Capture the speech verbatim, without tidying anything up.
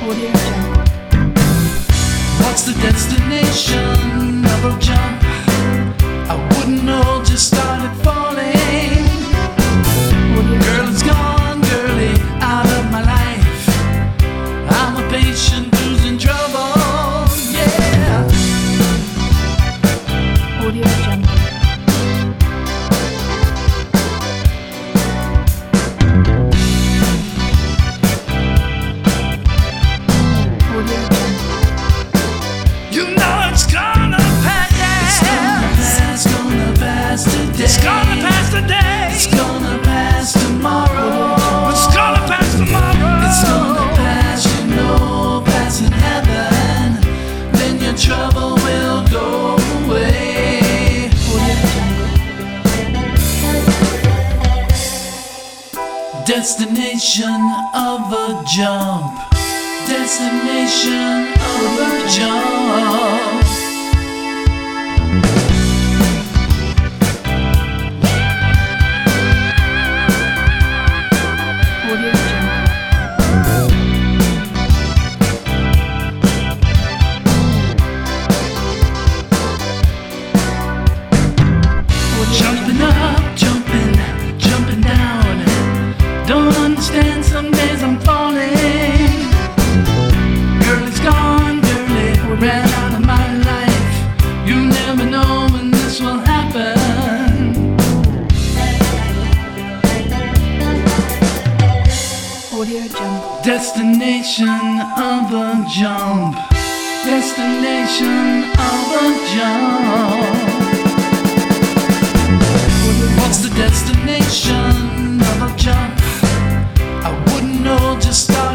Audio Jungle. What's the destination of a jump? I wouldn't know, just started falling. Audio Girl, it's gone, girlie, out of my life. I'm a patient who's in trouble, yeah. Audio Jungle. Audio Jungle. You know it's gonna pass. It's gonna pass today. It's gonna pass today. It's gonna pass tomorrow. It's gonna pass tomorrow. It's gonna pass, you know, pass in heaven. Then your trouble will go away. Audio Jungle. Destination of a jump. Destination of a jump. Audio Jungle. Jumping up, jumping, jumping down. Don't understand, some days I'm falling. Girl, it's gone, girlie, ran out of my life. You never know when this will happen. Audio Jungle. Destination of a jump. Destination of a jump. What's the destination of a jump? I wouldn't know, just start